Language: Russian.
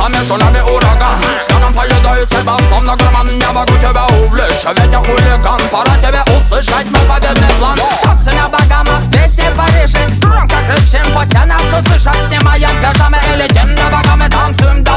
Замешанный ураган. Снегом поедают тебя, словно гурман. Я могу тебя увлечь, ведь я хулиган. Пора тебе услышать мой победный план. Танцы на богамах, песни в Париже. Громко кричим, пусть нас услышат. Снимаем пижамы и летим на богамы. Танцуем до